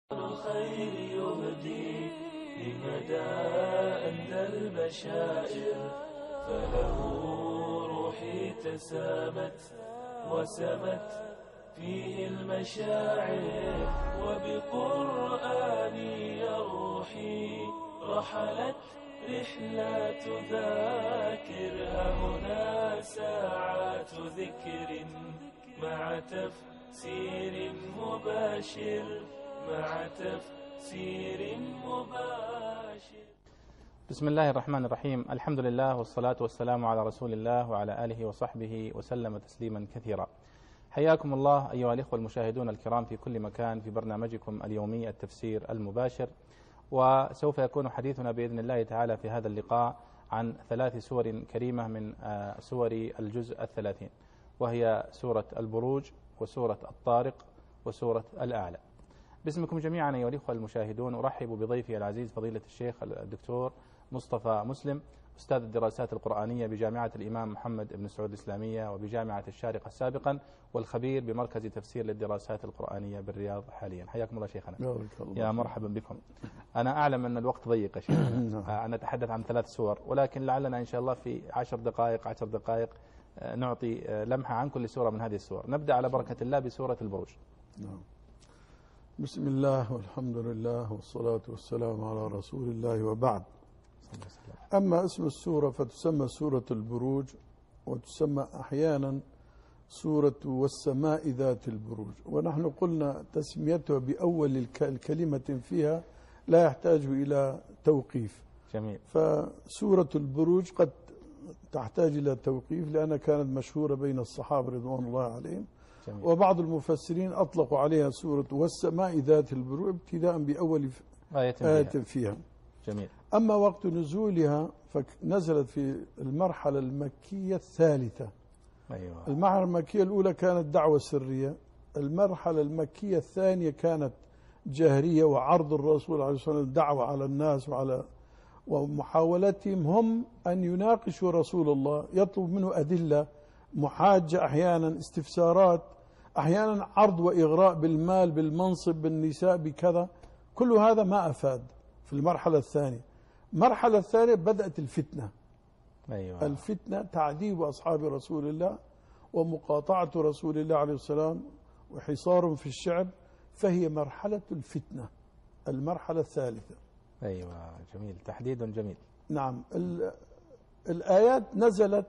الخير يهدي لمدى أندى البشائر، فله روحي تسامت وسمت فيه المشاعر، وبقرآني روحي رحلت رحلات ذاكر. هنا ساعات ذكر مع تفسير مباشر، مع تفسير مباشر. بسم الله الرحمن الرحيم. الحمد لله والصلاة والسلام على رسول الله وعلى آله وصحبه وسلم تسليما كثيرا. حياكم الله أيها الإخوة المشاهدون الكرام في كل مكان في برنامجكم اليومي التفسير المباشر، وسوف يكون حديثنا بإذن الله تعالى في هذا اللقاء عن 3 سور كريمة من سور الجزء 30، وهي سورة البروج وسورة الطارق وسورة الأعلى. باسمكم جميعا أيها الإخوة المشاهدون أرحب بضيفي العزيز فضيلة الشيخ الدكتور مصطفى مسلم، أستاذ الدراسات القرآنية بجامعة الإمام محمد بن سعود الإسلامية وبجامعة الشارقة سابقا، والخبير بمركز تفسير للدراسات القرآنية بالرياض حاليا. حياكم الله شيخنا. يا مرحبا بكم. أنا أعلم أن الوقت ضيق يا شيخ، أنا أتحدث عن 3 سور، ولكن لعلنا إن شاء الله في 10 دقائق نعطي لمحة عن كل سورة من هذه السور. نبدأ على بركة الله بسورة البروج. بسم الله والحمد لله والصلاة والسلام على رسول الله، وبعد. أما اسم السورة فتسمى سورة البروج، وتسمى أحيانا سورة والسماء ذات البروج، ونحن قلنا تسميتها بأول الكلمة فيها لا يحتاج إلى توقيف. جميل. فسورة البروج قد تحتاج إلى توقيف لأنها كانت مشهورة بين الصحابة رضوان الله عليهم. جميل. وبعض المفسرين أطلقوا عليها سورة والسماء ذات البروج ابتداء بأول آية فيها. جميل. أما وقت نزولها فنزلت في المرحلة المكية الثالثة. أيوة. المرحلة المكية الأولى كانت دعوة سرية، المرحلة المكية الثانية كانت جاهرية، وعرض الرسول عليه الصلاة والسلام دعوة على الناس ومحاولتهم هم أن يناقشوا رسول الله، يطلب منه أدلة، محاجة، أحيانا استفسارات، أحيانا عرض وإغراء بالمال بالمنصب بالنساء بكذا. كل هذا ما أفاد في المرحلة الثانية. المرحلة الثانية بدأت الفتنة. أيوة. الفتنة تعذيب أصحاب رسول الله ومقاطعة رسول الله عليه السلام وحصار في الشعب، فهي مرحلة الفتنة، المرحلة الثالثة. أيوة. جميل، تحديد جميل. نعم. الآيات نزلت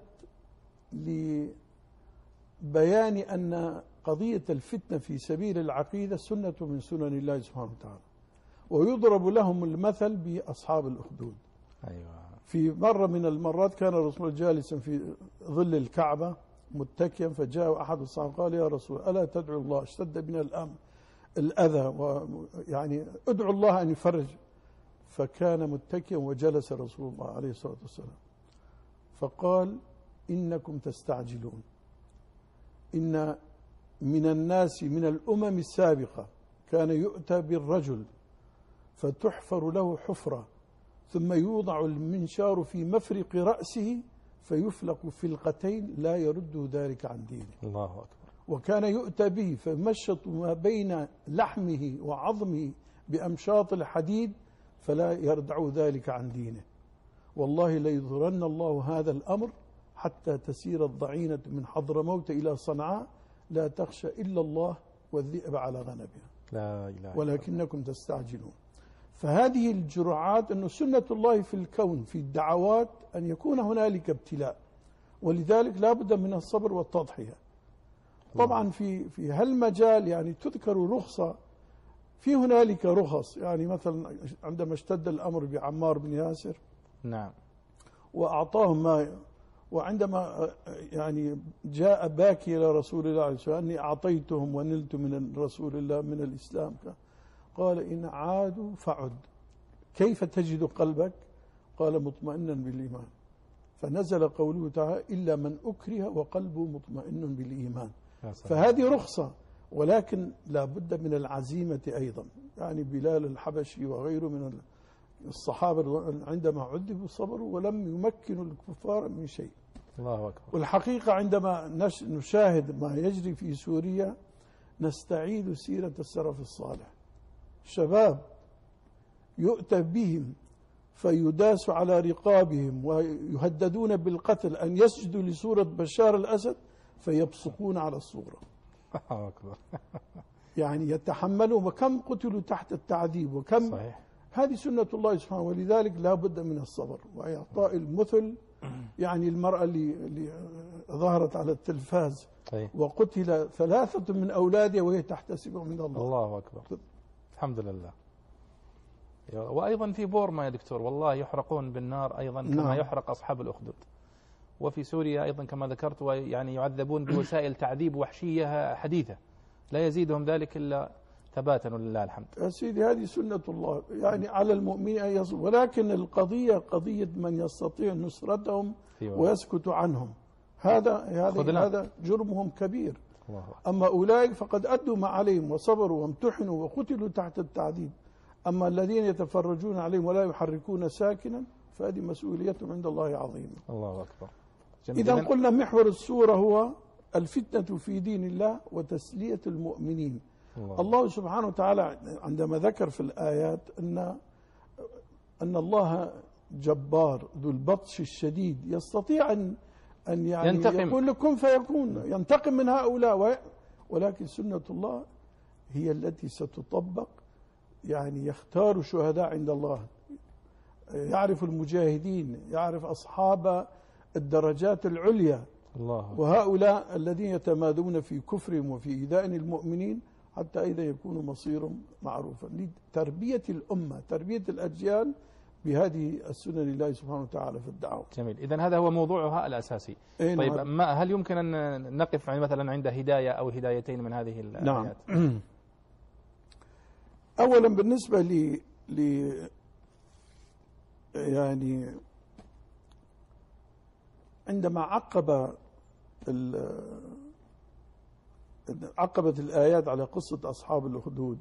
لبيان أن قضية الفتنة في سبيل العقيدة سنة من سنن الله سبحانه وتعالى، ويضرب لهم المثل بأصحاب الأخدود. أيوة. في مرة من المرات كان الرسول جالسا في ظل الكعبة متكئا، فجاء أحد الصحابة قال: يا رسول ألا تدعو الله، اشتد بنا الأذى، ويعني ادعو الله أن يفرج. فكان متكئا وجلس رسول الله عليه الصلاة والسلام فقال: إنكم تستعجلون، إن من الناس من الأمم السابقة كان يؤتى بالرجل فتحفر له حفرة ثم يوضع المنشار في مفرق رأسه فيفلق فلقتين لا يرد ذلك عن دينه. الله أكبر. وكان يؤتى به فيمشط ما بين لحمه وعظمه بأمشاط الحديد فلا يردع ذلك عن دينه. والله ليظهرن الله هذا الأمر حتى تسير الضعينة من حضرموت إلى صنعاء لا تخشى إلا الله والذئب على غنمها. لا إله. ولكنكم تستعجلون. فهذه الجرعات أن سنة الله في الكون في الدعوات أن يكون هنالك ابتلاء، ولذلك لا بد من الصبر والتضحية. طبعا في هالمجال يعني تذكر رخصة، في هنالك رخص، يعني مثلا عندما اشتد الأمر بعمار بن ياسر، نعم، وأعطاهم ما، وعندما يعني جاء باكي إلى رسول الله عليه الصلاة والسلام أني أعطيتهم ونلت من رسول الله من الإسلام، قال: إن عادوا فعد، كيف تجد قلبك؟ قال: مطمئنا بالإيمان. فنزل قوله تعالى: إلا من أكره وقلبه مطمئن بالإيمان. فهذه رخصة، ولكن لا بد من العزيمة أيضا. يعني بلال الحبشي وغيره من الصحابة عندما عذبوا صبروا ولم يمكنوا الكفار من شيء. الله أكبر. والحقيقة عندما نشاهد ما يجري في سوريا نستعيد سيرة السلف الصالح. شباب يؤتى بهم فيداس على رقابهم ويهددون بالقتل أن يسجدوا لصورة بشار الأسد فيبصقون على الصورة. يعني يتحملون، وكم قتلوا تحت التعذيب وكم. صحيح. هذه سنة الله سبحانه، ولذلك لا بد من الصبر وإعطاء المثل. يعني المرأة اللي ظهرت على التلفاز وقتل 3 من أولادها وهي تحتسبهم من الله. الله أكبر. الحمد لله. وأيضا في بورما يا دكتور والله يحرقون بالنار أيضا كما يحرق أصحاب الأخدود. وفي سوريا أيضا كما ذكرت، ويعني يعذبون بوسائل تعذيب وحشية حديثة لا يزيدهم ذلك إلا ثباتا ولله الحمد. يا سيدي هذه سنة الله، يعني على المؤمن أن يصبر، ولكن القضية قضية من يستطيع نصرتهم ويسكت عنهم. هذا جرمهم كبير. الله. أما أولئك فقد أدوا ما عليهم وصبروا وامتحنوا وقتلوا تحت التعذيب. أما الذين يتفرجون عليهم ولا يحركون ساكنا فهذه مسؤوليتهم عند الله عظيمة. الله أكبر. إذا قلنا محور السورة هو الفتنة في دين الله وتسلية المؤمنين. الله سبحانه وتعالى عندما ذكر في الآيات أن الله جبار ذو البطش الشديد، يستطيع أن يعني ينتقم. يقول لكم فيكون، ينتقم من هؤلاء، ولكن سنة الله هي التي ستطبق. يعني يختار شهداء عند الله، يعرف المجاهدين، يعرف أصحاب الدرجات العليا. الله. وهؤلاء الذين يتمادون في كفرهم وفي إيذاء المؤمنين حتى إذا يكون مصيرهم معروفا. لتربية الأمة، تربية الأجيال بهذه السنن لله سبحانه وتعالى في الدعوة. جميل. إذن هذا هو موضوعها الأساسي. طيب هل يمكن أن نقف مثلا عند هداية أو هدايتين من هذه الآيات؟ نعم. أولا بالنسبة يعني عندما عقبت الآيات على قصة أصحاب الأخدود،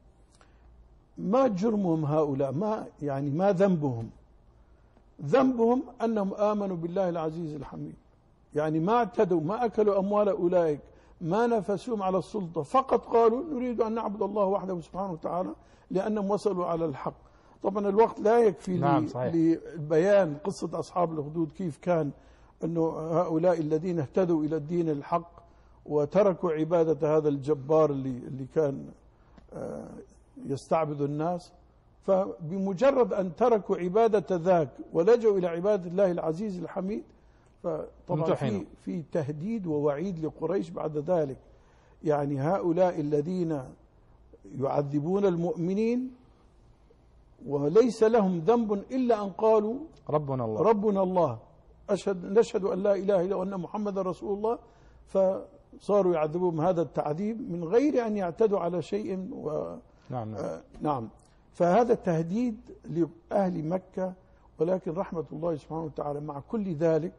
ما جرمهم هؤلاء؟ ما ذنبهم؟ ذنبهم أنهم آمنوا بالله العزيز الحميد. يعني ما اعتدوا، ما أكلوا أموال أولئك، ما نفسهم على السلطة، فقط قالوا نريد أن نعبد الله وحده سبحانه وتعالى لأنهم وصلوا على الحق. طبعا الوقت لا يكفي لبيان قصة أصحاب الأخدود كيف كان أنه هؤلاء الذين اهتدوا إلى الدين الحق وتركوا عبادة هذا الجبار اللي كان يستعبد الناس، فبمجرد أن تركوا عبادة ذاك ولجوا إلى عبادة الله العزيز الحميد فطبعا في تهديد ووعيد لقريش بعد ذلك. يعني هؤلاء الذين يعذبون المؤمنين وليس لهم ذنب إلا أن قالوا ربنا الله نشهد أن لا إله إلا وأن محمد رسول الله، فصاروا يعذبون هذا التعذيب من غير أن يعتدوا على شيء. نعم. فهذا تهديد لأهل مكة، ولكن رحمة الله سبحانه وتعالى مع كل ذلك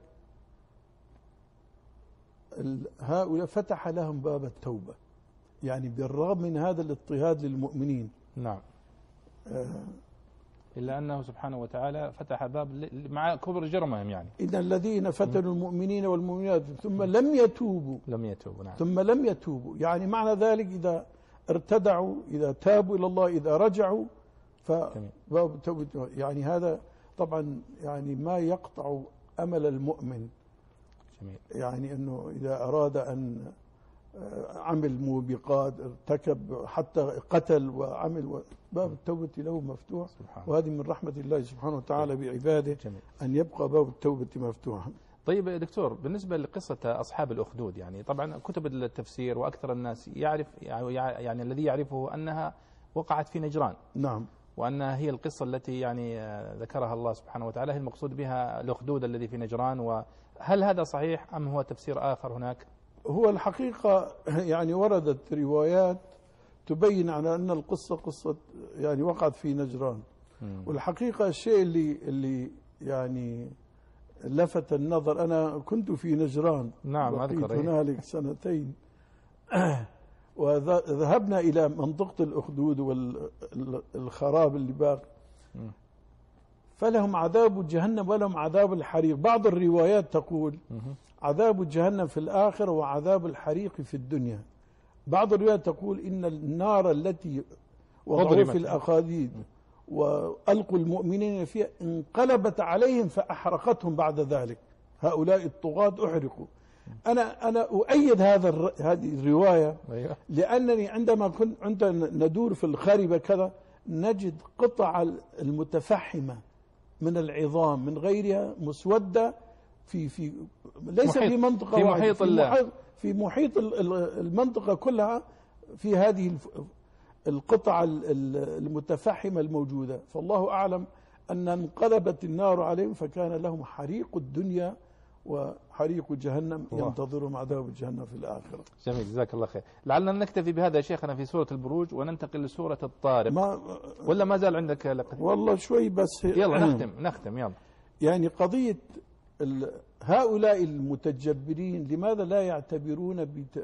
هؤلاء فتح لهم باب التوبة. يعني بالرغم من هذا الاضطهاد للمؤمنين، نعم، إلا أنه سبحانه وتعالى فتح باب مع كبر جرمهم. يعني إذا الذين فتنوا المؤمنين والمؤمنات ثم لم يتوبوا نعم. ثم لم يتوبوا، يعني معنى ذلك إذا ارتدعوا، إذا تابوا إلى الله، إذا رجعوا فباب التوبة. يعني هذا طبعا يعني ما يقطع أمل المؤمن. جميل. يعني أنه إذا أراد أن عمل موبقات، ارتكب حتى قتل وعمل، باب التوبة له مفتوح. وهذه من رحمة الله سبحانه وتعالى بعباده. جميل. أن يبقى باب التوبة مفتوحا. طيب يا دكتور، بالنسبة لقصة أصحاب الأخدود، يعني طبعا كتب التفسير وأكثر الناس يعرف، يعني الذي يعرفه أنها وقعت في نجران. نعم. وأنها هي القصة التي يعني ذكرها الله سبحانه وتعالى، هي المقصود بها الأخدود الذي في نجران. وهل هذا صحيح أم هو تفسير آخر هناك؟ هو الحقيقة يعني وردت روايات تبين على أن القصة قصة يعني وقعت في نجران. والحقيقة الشيء اللي يعني لفت النظر، أنا كنت في نجران. نعم، أذكر هنالك 2 سنين وذهبنا إلى منطقة الأخدود والخراب اللي باقي، فلهم عذاب جهنم ولهم عذاب الحريق. بعض الروايات تقول عذاب جهنم في الآخرة وعذاب الحريق في الدنيا. بعض الروايات تقول إن النار التي وضعوا في الأخاديد وألقوا المؤمنين فيها انقلبت عليهم فأحرقتهم بعد ذلك. هؤلاء الطغاة أحرقوا. أنا أؤيد هذه الرواية، لأنني عندما كنت ندور في الخاربة كذا نجد قطع المتفحمة من العظام من غيرها مسودة في ليس في منطقة في محيط في محيط المنطقة كلها، في هذه القطع المتفحمة الموجودة. فالله أعلم أن انقلبت النار عليهم فكان لهم حريق الدنيا وحريق جهنم ينتظرهم عذاب جهنم في الآخرة. جميل، جزاك الله خير. لعلنا نكتفي بهذا يا شيخنا في سورة البروج وننتقل لسورة الطارق. ولا ما زال عندك لقد؟ والله شوي بس. يلا نختم يلا. يعني قضية هؤلاء المتجبرين لماذا لا يعتبرون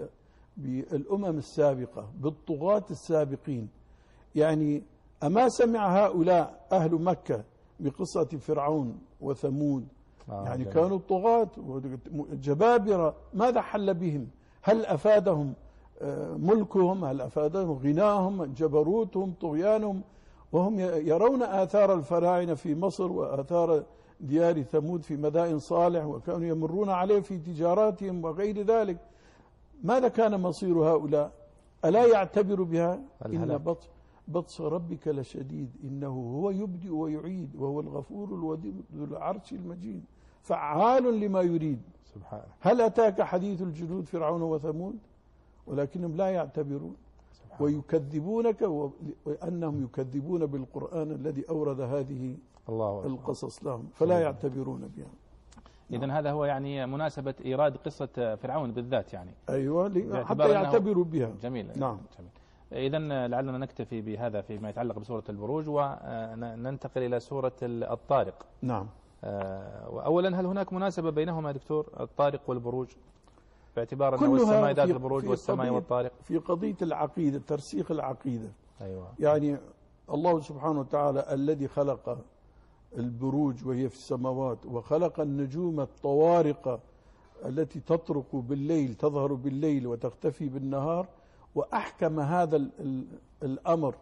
بالأمم السابقة بالطغاة السابقين؟ يعني أما سمع هؤلاء أهل مكة بقصة فرعون وثمود؟ يعني جميل. كانوا طغاة جبابرة، ماذا حل بهم؟ هل أفادهم ملكهم؟ هل أفادهم غناهم جبروتهم طغيانهم؟ وهم يرون آثار الفراعنة في مصر وآثار ديار ثمود في مدائن صالح، وكانوا يمرون عليه في تجاراتهم وغير ذلك. ماذا كان مصير هؤلاء؟ ألا يعتبر بها؟ إن بطش ربك لشديد إنه هو يبدئ ويعيد وهو الغفور الودود ذو العرش المجيد فعال لما يريد. سبحانه. هل أتاك حديث الجنود فرعون وثمود؟ ولكنهم لا يعتبرون ويكذبونك، وأنهم يكذبون بالقرآن الذي أورد هذه القصص لهم فلا يعتبرون بها. إذن هذا هو يعني مناسبة إيراد قصة فرعون بالذات يعني. أيوة، حتى يعتبروا بها. جميل. نعم. جميل. إذن لعلنا نكتفي بهذا فيما يتعلق بسورة البروج وننتقل إلى سورة الطارق. نعم. وأولا هل هناك مناسبة بينهما دكتور، الطارق والبروج، باعتبار أنه السماء ذات البروج والسماء والطارق؟ في قضية العقيدة، ترسيخ العقيدة. أيوة. يعني الله سبحانه وتعالى الذي خلق البروج وهي في السماوات، وخلق النجوم الطوارق التي تطرق بالليل، تظهر بالليل وتختفي بالنهار، وأحكم هذا الأمر.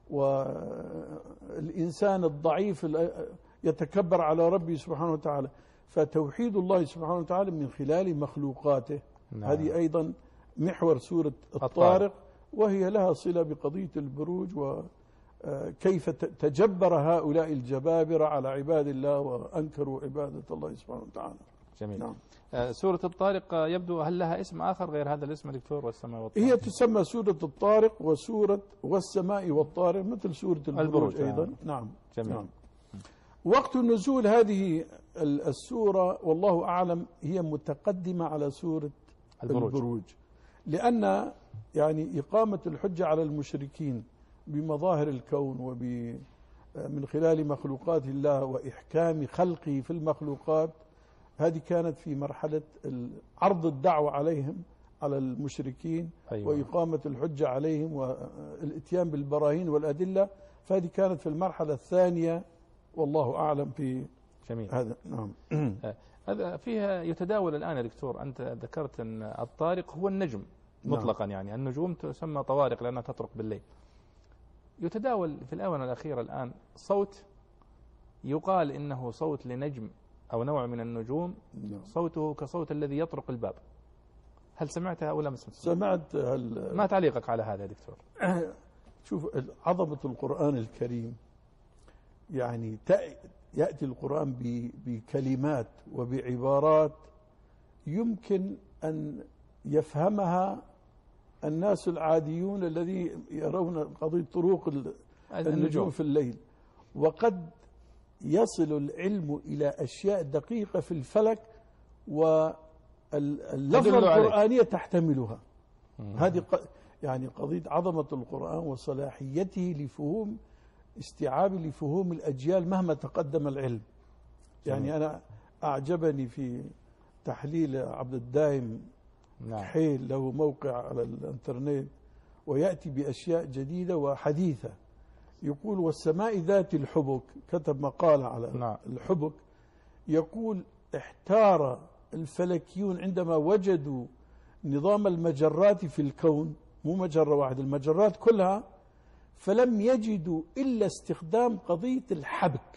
والإنسان الضعيف يتكبر على ربه سبحانه وتعالى، فتوحيد الله سبحانه وتعالى من خلال مخلوقاته. نعم. هذه أيضا محور سورة الطارق، وهي لها صلة بقضية البروج وكيف تجبر هؤلاء الجبابرة على عباد الله وأنكروا عبادة الله سبحانه وتعالى. جميل. نعم. سورة الطارق يبدو هل لها اسم آخر غير هذا الاسم دكتور، والسماء والطارق؟ هي تسمى سورة الطارق وسورة والسماء والطارق مثل سورة البروج أيضا. نعم. جميل. نعم. وقت نزول هذه السورة والله أعلم هي متقدمة على سورة البروج، لأن يعني إقامة الحجة على المشركين بمظاهر الكون ومن خلال مخلوقات الله وإحكام خلقه في المخلوقات، هذه كانت في مرحلة عرض الدعوة عليهم على المشركين. أيوة. وإقامة الحجة عليهم والإتيان بالبراهين والأدلة، فهذه كانت في المرحلة الثانية والله أعلم في جميل. هذا. نعم. هذا فيها يتداول الآن يا دكتور، أنت ذكرت أن الطارق هو النجم مطلقا. نعم. يعني النجوم تسمى طوارق لأنها تطرق بالليل. يتداول في الآونة الأخيرة الآن صوت يقال إنه صوت لنجم أو نوع من النجوم. نعم. صوته كصوت الذي يطرق الباب. هل سمعتها أو لم سمعت؟ ما تعليقك على هذا يا دكتور؟ شوف عظمة القرآن الكريم، يعني يأتي القرآن بكلمات وبعبارات يمكن أن يفهمها الناس العاديون الذي يرون قضية طروق النجوم في الليل، وقد يصل العلم إلى أشياء دقيقة في الفلك واللفظة القرآنية تحتملها. هذه يعني قضية عظمة القرآن وصلاحيته لفهوم استيعاب لفهوم الأجيال مهما تقدم العلم. يعني أنا أعجبني في تحليل عبد الدائم حيل، له موقع على الانترنت ويأتي بأشياء جديدة وحديثة. يقول والسماء ذات الحبك، كتب مقالة على الحبك، يقول احتار الفلكيون عندما وجدوا نظام المجرات في الكون، مو مجرة واحدة، المجرات كلها فلم يجدوا إلا استخدام قضية الحبك.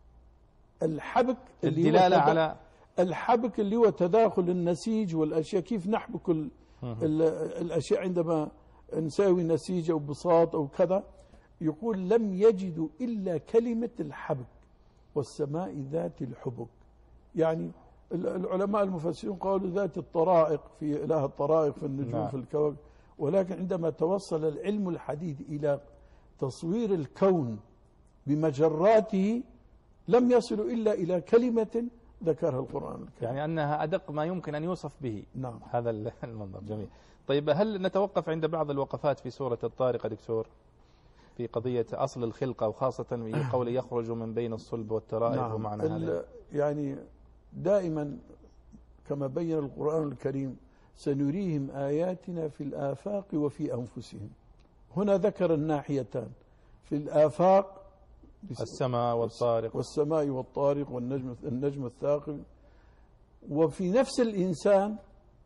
الحبك الدلالة على الحبك اللي هو تداخل النسيج والأشياء، كيف نحبك الأشياء عندما نساوي نسيج أو بساط أو كذا. يقول لم يجدوا إلا كلمة الحبك والسماء ذات الحبك. يعني العلماء المفسرون قالوا ذات الطرائق، في إله الطرائق في النجوم في الكواكب، ولكن عندما توصل العلم الحديث إلى تصوير الكون بمجراته لم يصلوا إلا إلى كلمة ذكرها القرآن الكريم. يعني أنها أدق ما يمكن أن يوصف به. نعم. هذا المنظر جميل. طيب هل نتوقف عند بعض الوقفات في سورة الطارق دكتور في قضية أصل الخلقة، وخاصة في قول يخرج من بين الصلب والترائب؟ نعم. ومعنى هذا يعني دائما كما بين القرآن الكريم سنريهم آياتنا في الآفاق وفي أنفسهم. هنا ذكر الناحيتان، في الآفاق السماء والطارق، والسماء والطارق والنجم الثاقب، وفي نفس الإنسان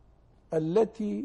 التي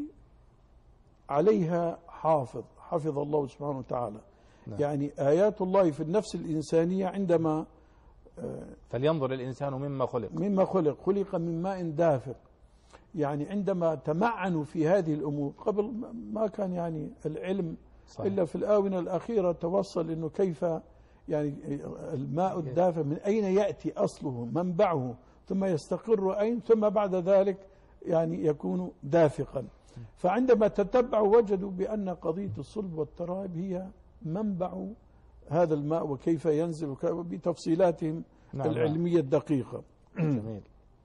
عليها حفظ الله سبحانه وتعالى. نعم. يعني آيات الله في النفس الإنسانية عندما فلينظر الإنسان مما خلق من ماء دافق. يعني عندما تمعنوا في هذه الأمور، قبل ما كان يعني العلم صحيح. إلا في الآونة الأخيرة توصل إنه كيف يعني الماء الدافق من أين يأتي أصله منبعه، ثم يستقر أين، ثم بعد ذلك يعني يكون دافقا. فعندما تتبعوا وجدوا بأن قضية الصلب والترائب هي منبع هذا الماء وكيف ينزل بتفصيلاتهم العلمية الدقيقة. جميل.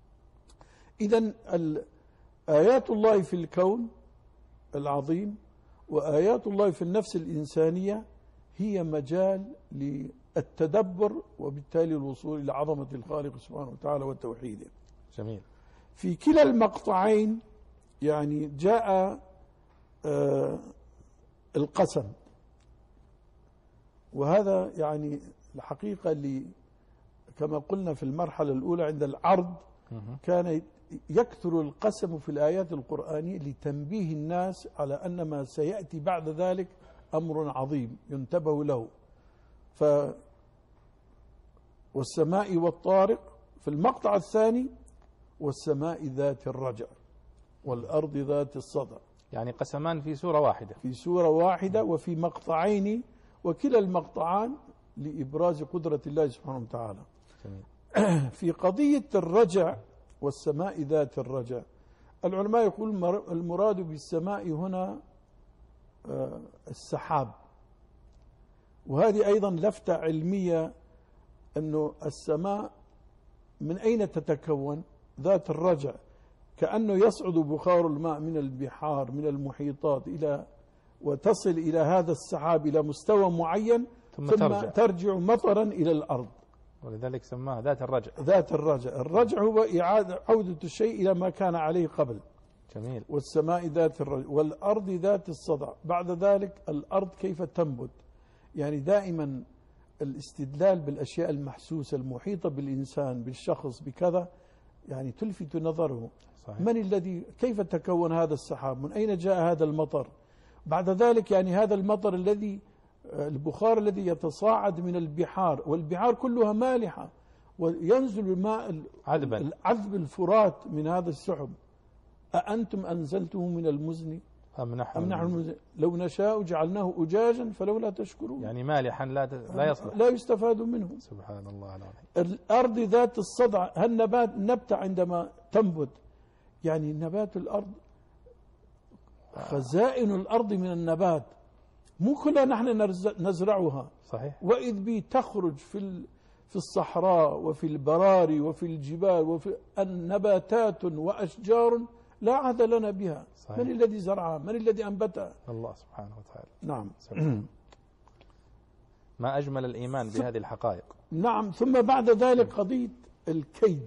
إذن آيات الله في الكون العظيم وآيات الله في النفس الإنسانية هي مجال للتدبر وبالتالي الوصول إلى عظمة الخالق سبحانه وتعالى وتوحيده. جميل. في كلا المقطعين يعني جاء القسم، وهذا يعني الحقيقة كما قلنا في المرحلة الأولى عند العرض كان يكثر القسم في الآيات القرآنية لتنبيه الناس على أن ما سيأتي بعد ذلك أمر عظيم ينتبه له. والسماء والطارق في المقطع الثاني، والسماء ذات الرجع والأرض ذات الصدع. يعني قسمان في سورة واحدة، في سورة واحدة وفي مقطعين، وكلا المقطعان لإبراز قدرة الله سبحانه وتعالى. في قضية الرجع والسماء ذات الرجع، العلماء يقول المراد بالسماء هنا السحاب، وهذه أيضا لفتة علمية أنه السماء من أين تتكون؟ ذات الرجع، كأنه يصعد بخار الماء من البحار من المحيطات وتصل إلى هذا السحاب إلى مستوى معين ثم ترجع مطرا إلى الأرض، ولذلك سماها ذات الرجع. ذات الرجع. الرجع هو عودة الشيء إلى ما كان عليه قبل. جميل. والسماء ذات الرجع والأرض ذات الصدع. بعد ذلك الأرض كيف تنبت؟ يعني دائما الاستدلال بالأشياء المحسوسة المحيطة بالإنسان بالشخص بكذا يعني تلفت نظره. صحيح. من الذي كيف تكون هذا السحاب؟ من أين جاء هذا المطر؟ بعد ذلك يعني هذا المطر البخار الذي يتصاعد من البحار، والبحار كلها مالحة، وينزل الماء العذب الفرات من هذا السحب. أأنتم أنزلته من المزن أم نحن المزن؟ لو نشاء جعلناه أجاجا فلولا تشكرون. يعني مالحا لا يصلح، لا يستفاد منه. سبحان الله العظيم. الأرض ذات الصدع، النبتة عندما تنبت يعني نبات الأرض خزائن الأرض من النبات مو كلها نحن نزرعها. صحيح. وإذ بي تخرج في الصحراء وفي البراري وفي الجبال وفي النباتات وأشجار لا عهد لنا بها. صحيح. من الذي زرعها؟ من الذي أنبتها؟ الله سبحانه وتعالى. نعم. ما أجمل الإيمان بهذه الحقائق. نعم. ثم بعد ذلك قضية الكيد.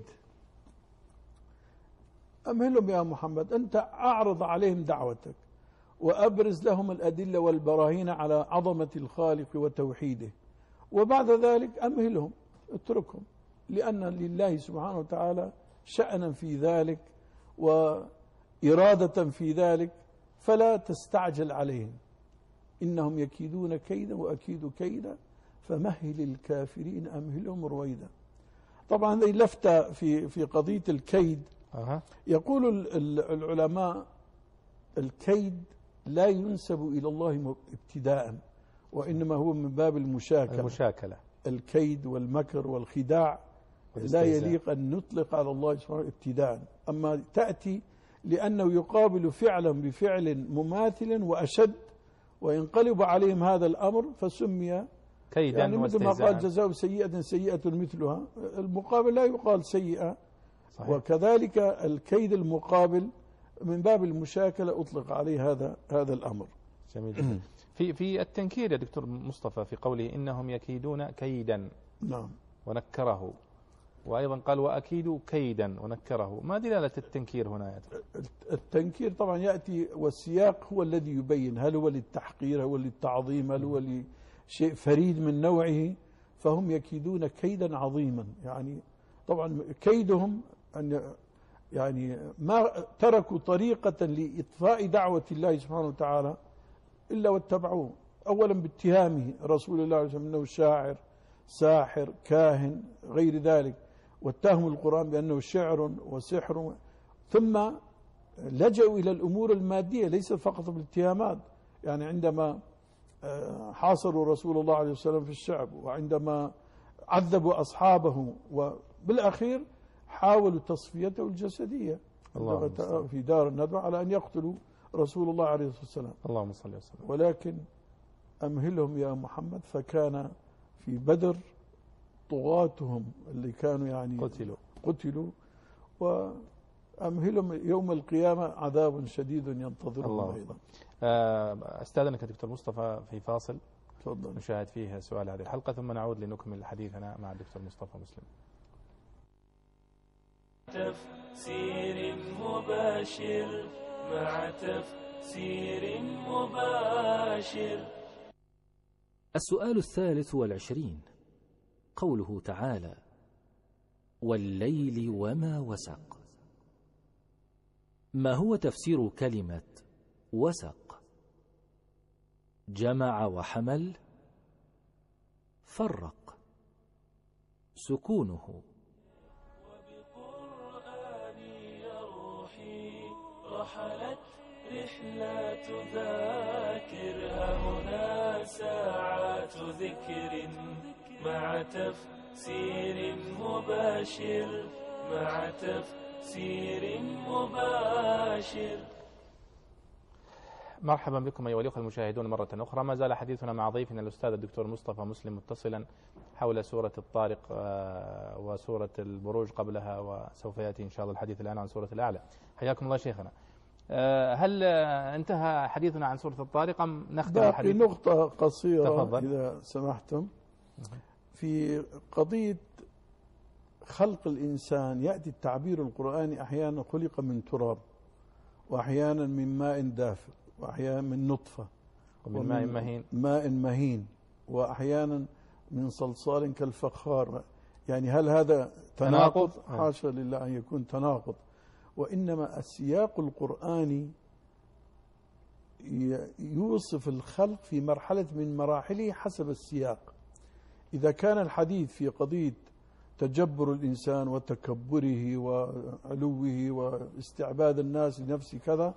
أمهلهم يا محمد، أنت أعرض عليهم دعوتك وأبرز لهم الأدلة والبراهين على عظمة الخالق وتوحيده، وبعد ذلك أمهلهم، اتركهم، لأن لله سبحانه وتعالى شأنا في ذلك وإرادة في ذلك، فلا تستعجل عليهم. إنهم يكيدون كيدا وأكيد كيدا فمهل الكافرين أمهلهم رويدا. طبعا هذه لفتة في قضية الكيد. يقول العلماء الكيد لا ينسب إلى الله ابتداء، وإنما هو من باب المشاكلة. الكيد والمكر والخداع لا يليق أن نطلق على الله سبحانه ابتداء، أما تأتي لأنه يقابل فعلا بفعل مماثل وأشد وينقلب عليهم هذا الأمر فسمي كيدا، يعني مثل ما قال جزاء سيئة سيئة مثلها، المقابل لا يقال سيئة. صحيح. وكذلك الكيد المقابل من باب المشاكلة أطلق عليه هذا الأمر. جميل. في التنكير يا دكتور مصطفى في قوله إنهم يكيدون كيدا، نعم، ونكره، وأيضا قال وأكيد كيدا ونكره، ما دلالة التنكير هنا؟ التنكير طبعا يأتي والسياق هو الذي يبين هل هو للتحقير، هل هو للتعظيم، هل هو لشيء فريد من نوعه. فهم يكيدون كيدا عظيما، يعني طبعا كيدهم أن يعني ما تركوا طريقة لإطفاء دعوة الله سبحانه وتعالى إلا واتبعوه، أولا باتهامه رسول الله عليه وسلم أنه شاعر ساحر كاهن غير ذلك، واتهموا القرآن بأنه شعر وسحر، ثم لجأوا إلى الأمور المادية ليس فقط بالاتهامات. يعني عندما حاصروا رسول الله عليه وسلم في الشعب، وعندما عذبوا أصحابه، وبالأخير حاولوا تصفيته الجسدية في دار الندوة على أن يقتلوا رسول الله عليه الصلاة والسلام. اللهم صل وسلم. ولكن أمهلهم يا محمد، فكان في بدر طغاتهم اللي كانوا يعني قتلوا وأمهلهم يوم القيامة عذاب شديد ينتظرهم أيضا. أستاذنك دكتور مصطفى في فاصل تفضل نشاهد فيه سؤال هذه الحلقة، ثم نعود لنكمل حديثنا مع الدكتور مصطفى مسلم. تفسير مباشر مع تفسير مباشر. السؤال 23، قوله تعالى والليل وما وسق، ما هو تفسير كلمة وسق؟ جمع وحمل، فرق، سكونه. وبقرآني يا روحي رحلت رحلة ذاكر، هنا ساعات ذكر مع تفسير مباشر، مع تفسير مباشر. مرحبا بكم أيها الأخوة المشاهدون مرة أخرى. ما زال حديثنا مع ضيفنا الأستاذ الدكتور مصطفى مسلم متصلا حول سورة الطارق وسورة البروج قبلها، وسوف يأتي إن شاء الله الحديث الآن عن سورة الأعلى. حياكم الله شيخنا. هل انتهى حديثنا عن سورة الطارق أم نختم الحديث؟ باقي نقطة قصيرة تفضل. إذا سمحتم. في قضية خلق الإنسان يأتي التعبير القرآني أحيانا خلق من تراب، وأحيانا من ماء دافئ، وأحيانا من نطفة، ومن ماء مهين، وأحيانا من صلصال كالفخار. يعني هل هذا تناقض؟ حاشا لله أن يكون تناقض، وإنما السياق القرآني يوصف الخلق في مرحلة من مراحله حسب السياق. إذا كان الحديث في قضية تجبر الإنسان وتكبره وعلوه واستعباد الناس لنفسه كذا،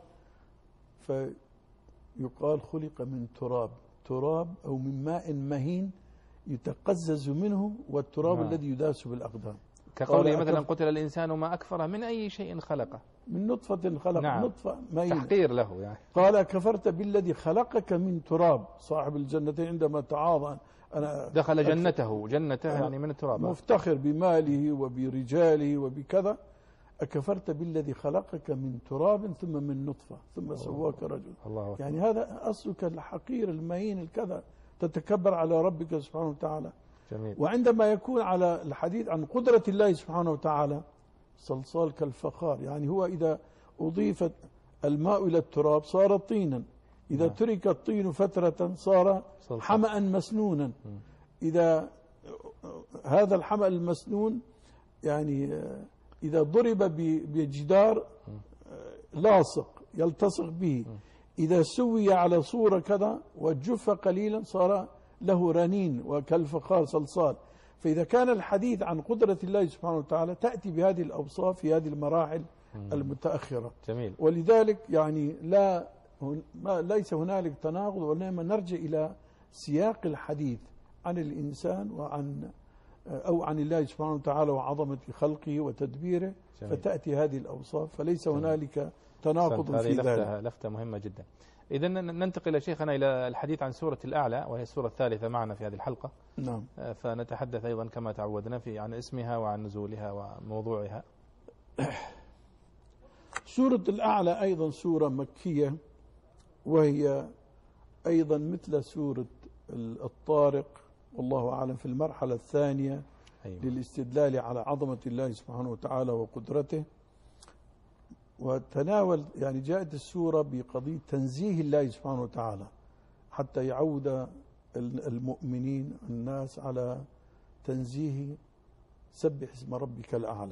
فيقال خلق من تراب أو من ماء مهين يتقزز منه، والتراب الذي يداس بالأقدام. كقوله مثلا قتل الإنسان ما أكفره من أي شيء خلقه، من نطفة خلق. نعم. نطفة مهين، تحقير له يعني. قال كفرت بالذي خلقك من تراب. صاحب الجنتين عندما تعاظى أنا دخل جنته يعني من التراب، مفتخر بماله وبرجاله وبكذا. أكفرت بالذي خلقك من تراب ثم من نطفة ثم سواك رجل. يعني هذا أصلك الحقير المهين الكذا، تتكبر على ربك سبحانه وتعالى. جميل. وعندما يكون على الحديث عن قدرة الله سبحانه وتعالى صلصال كالفخار، يعني هو إذا أضيفت الماء إلى التراب صار طينا، إذا ترك الطين فترة صار حمأ مسنونا. إذا هذا الحمأ المسنون يعني إذا ضرب بجدار لاصق يلتصق به، إذا سوي على صورة كذا وجف قليلا صار له رنين وكالفخار صلصال. فإذا كان الحديث عن قدرة الله سبحانه وتعالى تأتي بهذه الأوصاف في هذه المراحل المتأخرة. جميل. ولذلك يعني ليس هنالك تناقض، وإنما نرجع إلى سياق الحديث عن الإنسان عن الله سبحانه وتعالى وعظمة خلقه وتدبيره. جميل. فتأتي هذه الأوصاف، فليس هنالك تناقض في ذلك. لفتة مهمة جدا. إذا ننتقل يا شيخنا إلى الحديث عن سورة الأعلى، وهي السورة الثالثة معنا في هذه الحلقة. نعم. فنتحدث أيضا كما تعودنا عن اسمها وعن نزولها وموضوعها. سورة الأعلى أيضا سورة مكية، وهي أيضا مثل سورة الطارق والله أعلم في المرحلة الثانية. أيوة. للاستدلال على عظمة الله سبحانه وتعالى وقدرته. وتناول يعني جاءت السورة بقضية تنزيه الله سبحانه وتعالى حتى يعود المؤمنين الناس على تنزيه سبح اسم ربك الأعلى.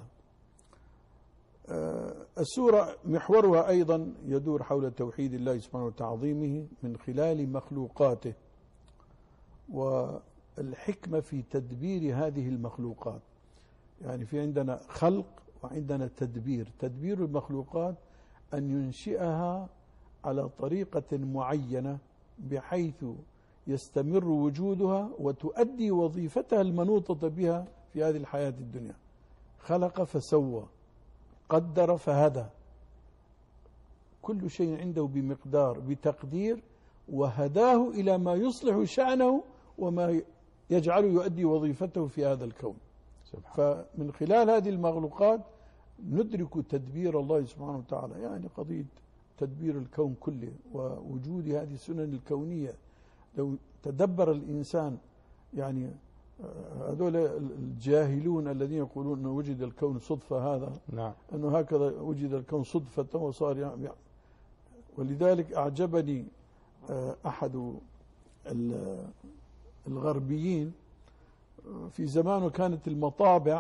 السورة محورها أيضا يدور حول توحيد الله سبحانه وتعظيمه من خلال مخلوقاته والحكمة في تدبير هذه المخلوقات. يعني في عندنا خلق وعندنا تدبير المخلوقات أن ينشئها على طريقة معينة بحيث يستمر وجودها وتؤدي وظيفتها المنوطة بها في هذه الحياة الدنيا. خلق فسوى، قدر فهدى، كل شيء عنده بمقدار بتقدير، وهداه إلى ما يصلح شأنه وما يجعله يؤدي وظيفته في هذا الكون. فمن خلال هذه المخلوقات ندرك تدبير الله سبحانه وتعالى، يعني قضية تدبير الكون كله ووجود هذه السنن الكونية. لو تدبر الإنسان، يعني هذول الجاهلون الذين يقولون أنه وجد الكون صدفة، هذا نعم. أنه هكذا وجد الكون صدفة وصار يعني. ولذلك أعجبني أحد الغربيين في زمانه، كانت المطابع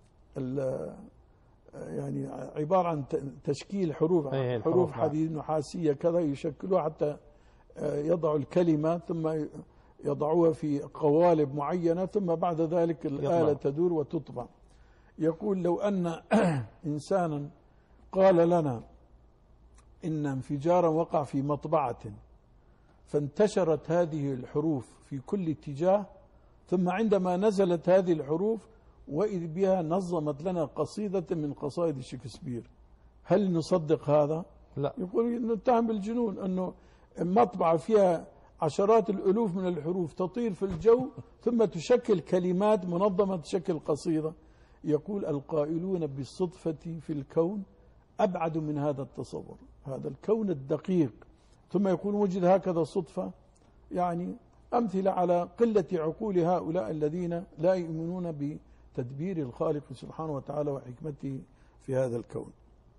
يعني عبارة عن تشكيل حروف حديد نحاسية كذا يشكلوها حتى يضعوا الكلمة ثم يضعوها في قوالب معينة ثم بعد ذلك الآلة تدور وتطبع. يقول لو أن إنسانا قال لنا إن انفجارا وقع في مطبعة فانتشرت هذه الحروف في كل اتجاه، ثم عندما نزلت هذه الحروف وإذ بها نظمت لنا قصيدة من قصائد شكسبير، هل نصدق هذا؟ لا. يقول نتهم بالجنون، أنه مطبعة فيها عشرات الألوف من الحروف تطير في الجو ثم تشكل كلمات منظمة تشكل قصيدة. يقول القائلون بالصدفة في الكون أبعد من هذا التصور، هذا الكون الدقيق، ثم يقول وجد هكذا صدفة. يعني أمثلة على قلة عقول هؤلاء الذين لا يؤمنون بتدبير الخالق سبحانه وتعالى وحكمته في هذا الكون.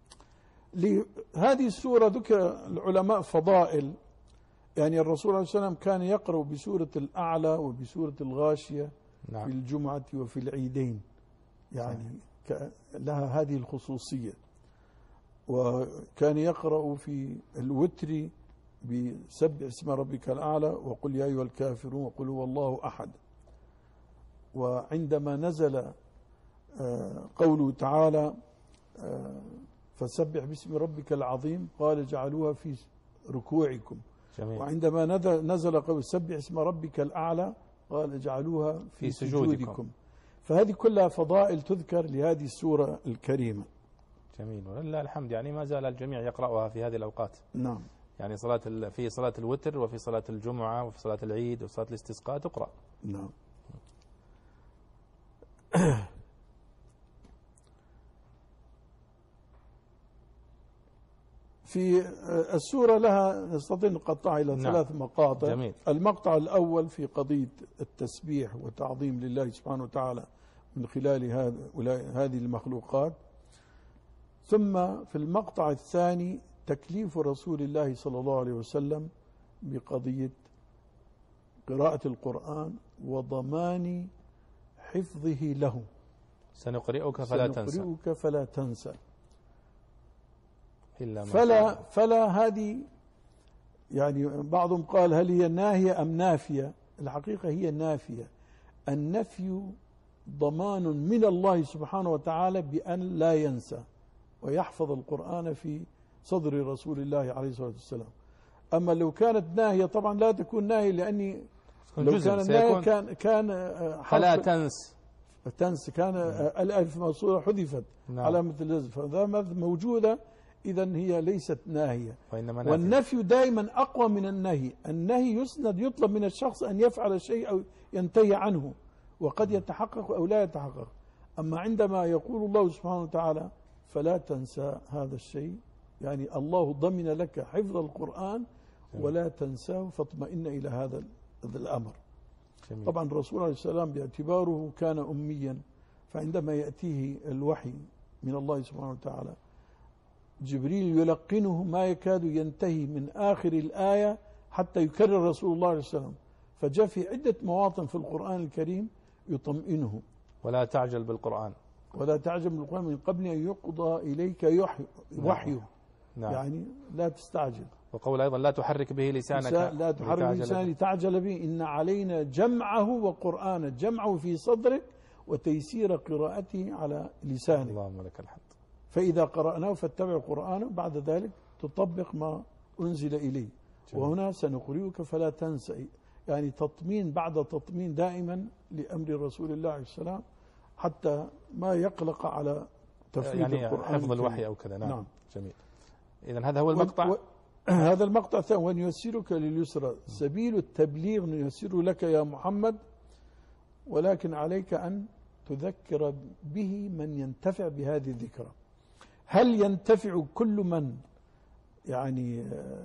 لهذه السورة ذكر العلماء فضائل. يعني الرسول عليه السلام كان يقرأ بسورة الأعلى وبسورة الغاشية نعم. في الجمعة وفي العيدين، يعني لها هذه الخصوصية. وكان يقرأ في الوتر بسبح اسم ربك الأعلى وقل يا أيها الكافرون وقل هو الله أحد. وعندما نزل قوله تعالى فسبح باسم ربك العظيم قال اجعلوها في ركوعكم. جميل. وعندما نزل قول سبح اسم ربك الأعلى قال اجعلوها في سجودكم. فهذه كلها فضائل تذكر لهذه السورة الكريمة. جميل، ولله الحمد. يعني ما زال الجميع يقرأها في هذه الأوقات. نعم. يعني في صلاة الوتر وفي صلاة الجمعة وفي صلاة العيد وفي صلاة الاستسقاء تقرأ. نعم. في السورة لها نستطيع نقطعها إلى نعم. 3 مقاطع. جميل. المقطع الأول في قضية التسبيح وتعظيم لله سبحانه وتعالى من خلال هذه المخلوقات. ثم في المقطع الثاني تكليف رسول الله صلى الله عليه وسلم بقضية قراءة القرآن وضمان حفظه له. سنقرئك فلا تنسى. إلا فلا هذه يعني بعضهم قال هل هي ناهية أم نافية؟ الحقيقة هي نافية. النفي ضمان من الله سبحانه وتعالى بأن لا ينسى ويحفظ القرآن في صدر رسول الله عليه الصلاة والسلام. أما لو كانت ناهية طبعا لا تكون ناهية، لأني لو كان ناهية كان فلا تنس كان الألف موصولة حذفت علامة الجزم، فذا موجودة، إذن هي ليست ناهية. والنفي دائما أقوى من النهي. النهي يسند، يطلب من الشخص أن يفعل شيء أو ينتهي عنه، وقد يتحقق أو لا يتحقق. أما عندما يقول الله سبحانه وتعالى فلا تنسى هذا الشيء، يعني الله ضمن لك حفظ القرآن ولا تنساه، فاطمئن إلى هذا الأمر. جميل. طبعا الرسول عليه السلام باعتباره كان أميا، فعندما يأتيه الوحي من الله سبحانه وتعالى جبريل يلقنه ما يكاد ينتهي من آخر الآية حتى يكرر رسول الله عليه السلام. فجاء في عدة مواطن في القرآن الكريم يطمئنه: ولا تعجل بالقرآن، ولا تعجل بالقرآن من قبل أن يقضى إليك وحيه. نعم. يعني لا تستعجل. وقول أيضا لا تحرك به لسانك، لا تحرك به لسانك لتعجل به، إن علينا جمعه وقرآنه، جمعه في صدرك وتيسير قراءته على لسانك. اللهم لك الحمد. فإذا قرأناه فاتبع قرآنه، بعد ذلك تطبق ما أنزل إليه. وهنا سنقرئك فلا تنسى، يعني تطمين بعد تطمين دائما لأمر رسول الله عليه السلام، حتى ما يقلق على تفريط يعني القرآن حفظ الوحي أو كذا. نعم. جميل. إذن هذا هو المقطع. هذا المقطع الثاني: ونيسرك لليسرى، سبيل التبليغ نيسر لك يا محمد، ولكن عليك أن تذكر به من ينتفع بهذه الذكرى. هل ينتفع كل من يعني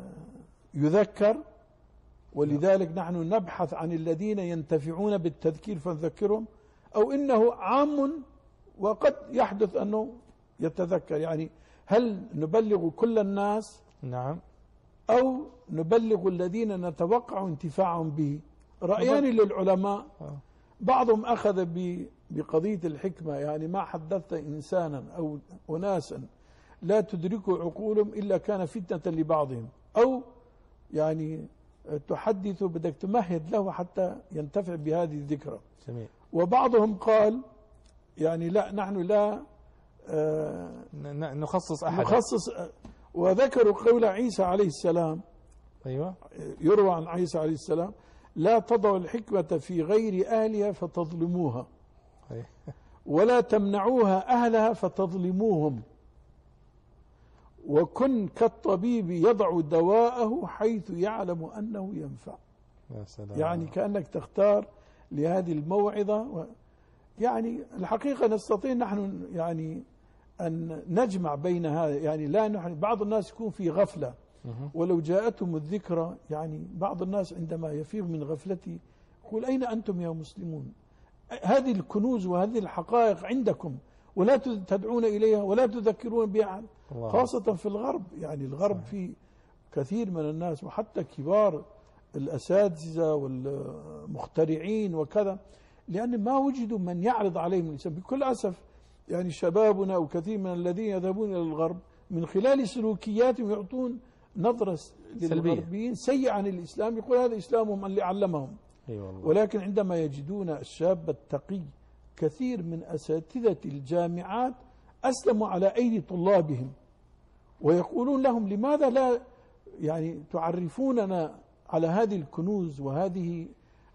يذكر؟ ولذلك نحن نبحث عن الذين ينتفعون بالتذكير فنذكرهم، أو إنه عام وقد يحدث أنه يتذكر؟ يعني هل نبلغ كل الناس؟ نعم. أو نبلغ الذين نتوقع انتفاعهم به؟ رأيان للعلماء. بعضهم أخذ بقضية الحكمة، يعني ما حدثت إنسانا أو أناسا لا تدرك عقولهم إلا كان فتنة لبعضهم، أو يعني تحدث بدك تمهد له حتى ينتفع بهذه الذكرى. جميل. وبعضهم قال يعني لا، نحن لا نخصص أحد، وذكروا قول عيسى عليه السلام. أيوة. يروى عن عيسى عليه السلام: لا تضعوا الحكمة في غير أهلها فتظلموها، ولا تمنعوها أهلها فتظلموهم، وكن كالطبيب يضع دواءه حيث يعلم أنه ينفع. يا سلام. يعني كأنك تختار لهذه الموعظة. يعني الحقيقة نستطيع نحن يعني أن نجمع بين هذا، يعني لا نحن بعض الناس يكون في غفلة، ولو جاءتهم الذكرى، يعني بعض الناس عندما يفيق من غفلته يقول: أين أنتم يا مسلمون؟ هذه الكنوز وهذه الحقائق عندكم ولا تدعون إليها ولا تذكرون بها، خاصة في الغرب. يعني الغرب في كثير من الناس وحتى كبار الأساتذة والمخترعين وكذا، لأن ما وجدوا من يعرض عليهم الإسلام. بكل أسف يعني شبابنا وكثير من الذين يذهبون إلى الغرب من خلال سلوكياتهم يعطون نظرة للغربيين سيئة عن الإسلام، يقول هذا إسلامهم اللي علمهم. ولكن عندما يجدون الشاب التقي، كثير من أساتذة الجامعات أسلموا على أيدي طلابهم، ويقولون لهم: لماذا لا يعني تعرفوننا على هذه الكنوز وهذه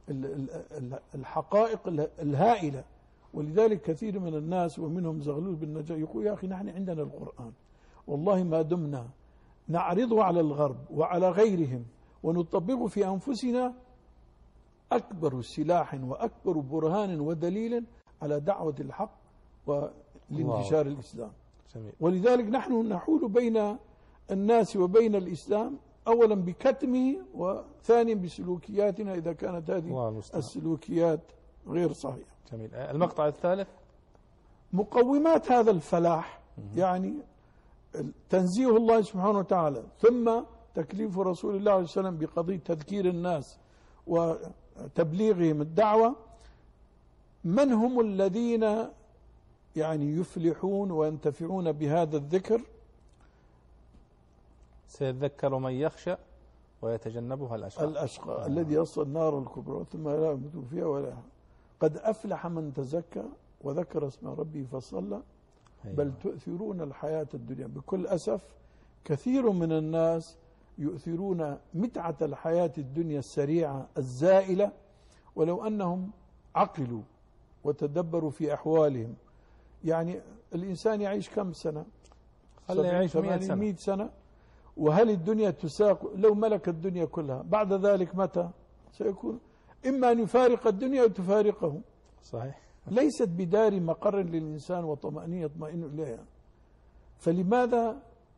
الحقائق الهائلة؟ ولذلك كثير من الناس ومنهم زغلول بن نجار يقول: يا أخي نحن عندنا القرآن، والله ما دمنا نعرضه على الغرب وعلى غيرهم ونطبقه في أنفسنا أكبر سلاح وأكبر برهان ودليل على دعوة الحق ولانتشار الإسلام. جميل. ولذلك نحن نحول بين الناس وبين الإسلام، أولا بكتمه، وثانيا بسلوكياتنا إذا كانت هذه السلوكيات غير صحيحة. جميل. المقطع الثالث: مقومات هذا الفلاح، يعني تنزيه الله سبحانه وتعالى، ثم تكليف رسول الله عليه وسلم بقضية تذكير الناس وتبليغهم الدعوة. من هم الذين يعني يفلحون وينتفعون بهذا الذكر؟ سيذكر من يخشى ويتجنبها الأشقى. الأشقى الذي يصل النار الكبرى ثم لا يموت فيها ولا. قد أفلح من تزكى وذكر اسم ربه فصلى بل تؤثرون الحياة الدنيا. بكل أسف كثير من الناس يؤثرون متعة الحياة الدنيا السريعة الزائلة، ولو أنهم عقلوا وتدبروا في أحوالهم. يعني الإنسان يعيش كم سنة؟ خلي يعيش 100 سنة. وهل الدنيا تساق؟ لو ملك الدنيا كلها بعد ذلك متى سيكون؟ إما أن يفارق الدنيا أو تفارقه. صحيح. ليست بدار مقر للإنسان وطمأنينة يطمئن إليها. فلماذا